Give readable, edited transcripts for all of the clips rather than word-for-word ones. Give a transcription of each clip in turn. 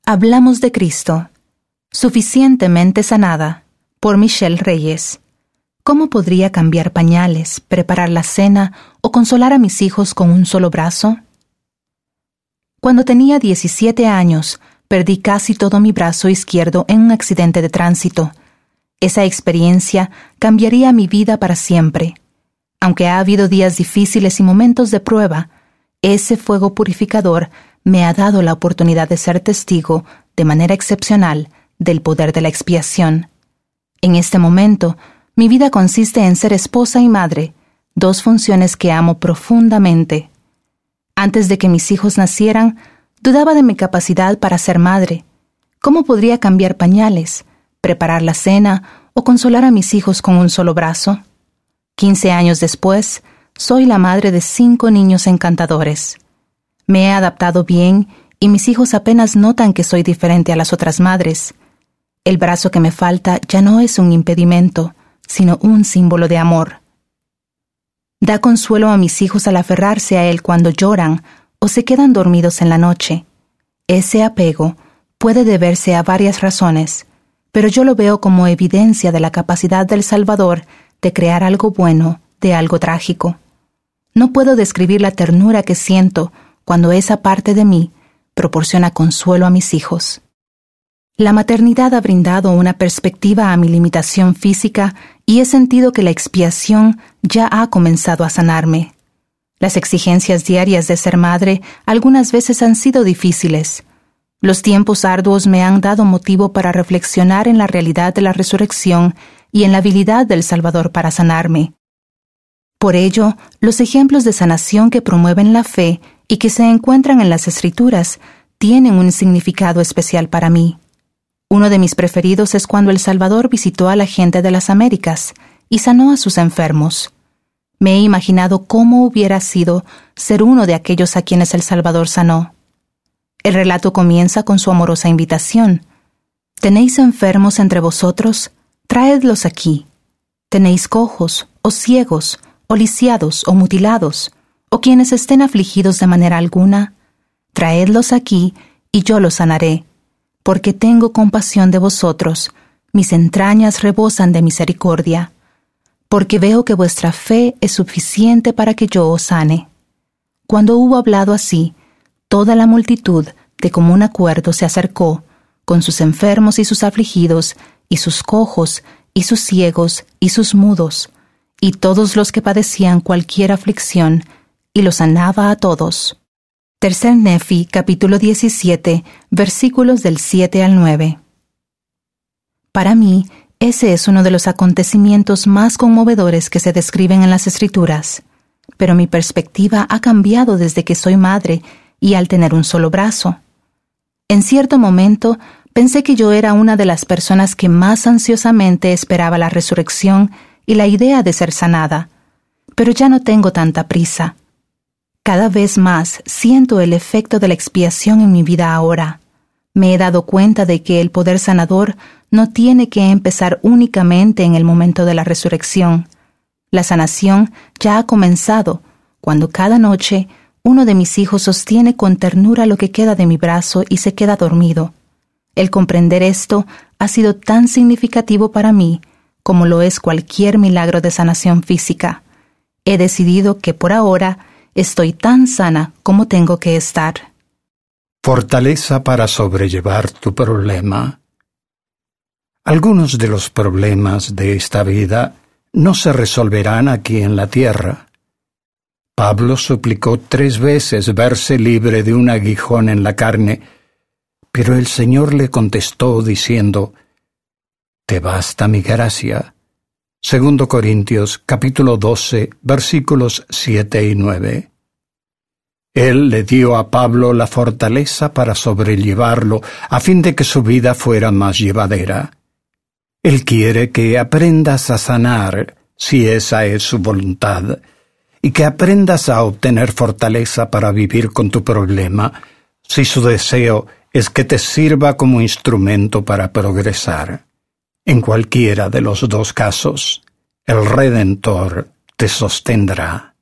Hablamos de Cristo. Suficientemente sanada, por Michelle Reyes. ¿Cómo podría cambiar pañales, preparar la cena o consolar a mis hijos con un solo brazo? Cuando tenía 17 años, perdí casi todo mi brazo izquierdo en un accidente de tránsito. Esa experiencia cambiaría mi vida para siempre. Aunque ha habido días difíciles y momentos de prueba, ese fuego purificador me ha dado la oportunidad de ser testigo, de manera excepcional, del poder de la expiación. En este momento, mi vida consiste en ser esposa y madre, dos funciones que amo profundamente. Antes de que mis hijos nacieran, dudaba de mi capacidad para ser madre. ¿Cómo podría cambiar pañales, preparar la cena o consolar a mis hijos con un solo brazo? 15 años después, soy la madre de 5 niños encantadores. Me he adaptado bien y mis hijos apenas notan que soy diferente a las otras madres. El brazo que me falta ya no es un impedimento, sino un símbolo de amor. Da consuelo a mis hijos al aferrarse a él cuando lloran o se quedan dormidos en la noche. Ese apego puede deberse a varias razones, pero yo lo veo como evidencia de la capacidad del Salvador de crear algo bueno de algo trágico. No puedo describir la ternura que siento cuando esa parte de mí proporciona consuelo a mis hijos. La maternidad ha brindado una perspectiva a mi limitación física y he sentido que la expiación ya ha comenzado a sanarme. Las exigencias diarias de ser madre algunas veces han sido difíciles. Los tiempos arduos me han dado motivo para reflexionar en la realidad de la resurrección y en la habilidad del Salvador para sanarme. Por ello, los ejemplos de sanación que promueven la fe y que se encuentran en las Escrituras tienen un significado especial para mí. Uno de mis preferidos es cuando el Salvador visitó a la gente de las Américas y sanó a sus enfermos. Me he imaginado cómo hubiera sido ser uno de aquellos a quienes el Salvador sanó. El relato comienza con su amorosa invitación. ¿Tenéis enfermos entre vosotros? Traedlos aquí. ¿Tenéis cojos, o ciegos, o lisiados, o mutilados, o quienes estén afligidos de manera alguna? Traedlos aquí, y yo los sanaré. Porque tengo compasión de vosotros, mis entrañas rebosan de misericordia. Porque veo que vuestra fe es suficiente para que yo os sane. Cuando hubo hablado así, toda la multitud, de común acuerdo, se acercó, con sus enfermos y sus afligidos, y sus cojos, y sus ciegos, y sus mudos, y todos los que padecían cualquier aflicción, y los sanaba a todos. Tercer Nefi, capítulo 17, versículos del 7 al 9. Para mí, ese es uno de los acontecimientos más conmovedores que se describen en las Escrituras, pero mi perspectiva ha cambiado desde que soy madre y al tener un solo brazo. En cierto momento, pensé que yo era una de las personas que más ansiosamente esperaba la resurrección y la idea de ser sanada, pero ya no tengo tanta prisa. Cada vez más siento el efecto de la expiación en mi vida ahora. Me he dado cuenta de que el poder sanador no tiene que empezar únicamente en el momento de la resurrección. La sanación ya ha comenzado cuando cada noche uno de mis hijos sostiene con ternura lo que queda de mi brazo y se queda dormido. El comprender esto ha sido tan significativo para mí como lo es cualquier milagro de sanación física. He decidido que por ahora estoy tan sana como tengo que estar. Fortaleza para sobrellevar tu problema. Algunos de los problemas de esta vida no se resolverán aquí en la tierra. Pablo suplicó 3 veces verse libre de un aguijón en la carne, pero el Señor le contestó diciendo: «Te basta mi gracia». 2 Corintios capítulo 12, versículos 7 y 9. Él le dio a Pablo la fortaleza para sobrellevarlo, a fin de que su vida fuera más llevadera. Él quiere que aprendas a sanar, si esa es su voluntad, y que aprendas a obtener fortaleza para vivir con tu problema, si su deseo es que te sirva como instrumento para progresar. En cualquiera de los 2 casos, el Redentor te sostendrá.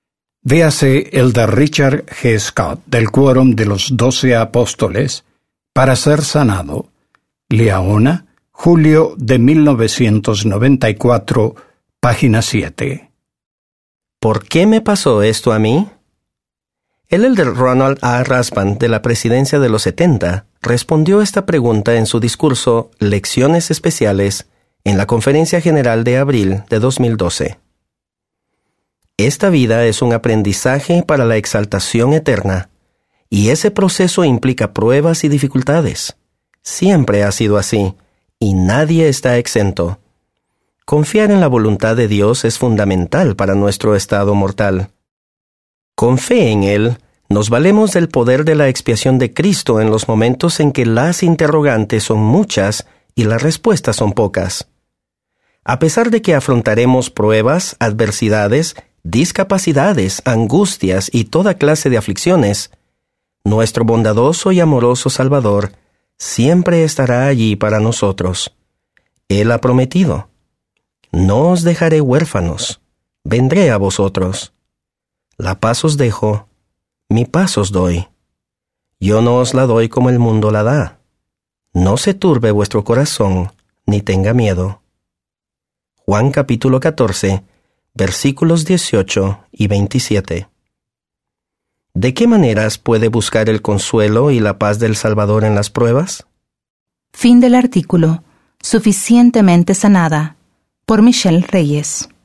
Véase el de Richard G. Scott, del Quórum de los 12 Apóstoles, para ser sanado. Liaona, julio de 1994, página 7. ¿Por qué me pasó esto a mí? El elder Ronald A. Rasband, de la presidencia de los 70, respondió esta pregunta en su discurso Lecciones Especiales en la Conferencia General de abril de 2012. Esta vida es un aprendizaje para la exaltación eterna, y ese proceso implica pruebas y dificultades. Siempre ha sido así, y nadie está exento. Confiar en la voluntad de Dios es fundamental para nuestro estado mortal. Con fe en Él, nos valemos del poder de la expiación de Cristo en los momentos en que las interrogantes son muchas y las respuestas son pocas. A pesar de que afrontaremos pruebas, adversidades, discapacidades, angustias y toda clase de aflicciones, nuestro bondadoso y amoroso Salvador siempre estará allí para nosotros. Él ha prometido: no os dejaré huérfanos, vendré a vosotros. La paz os dejo, mi paz os doy. Yo no os la doy como el mundo la da. No se turbe vuestro corazón, ni tenga miedo. Juan capítulo 14, versículos 18 y 27. ¿De qué maneras puede buscar el consuelo y la paz del Salvador en las pruebas? Fin del artículo. Suficientemente sanada, por Michelle Reyes.